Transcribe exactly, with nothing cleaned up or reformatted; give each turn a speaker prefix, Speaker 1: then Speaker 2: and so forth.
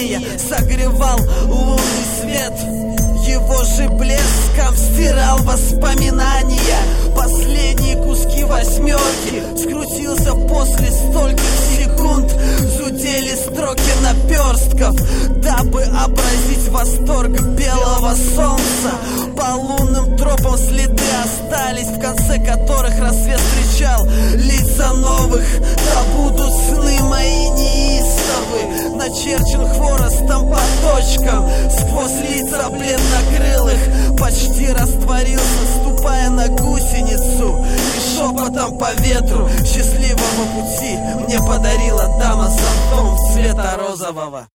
Speaker 1: воспоминания согревал лунный свет. Его же блеском стирал воспоминания. Последние куски восьмерки скрутился после стольких секунд. Зудели строки наперстков, дабы образить восторг белого солнца. По лунным тропам следы остались, в конце которых рассвет встречал лица новых. Да будут сны мои неистовы, начерчен хворостом по точкам. Сквозь лица бледнокрылых почти растворился, ступая на гусеницу. И шепотом по ветру счастливого пути мне подарила дама с зонтом цвета розового.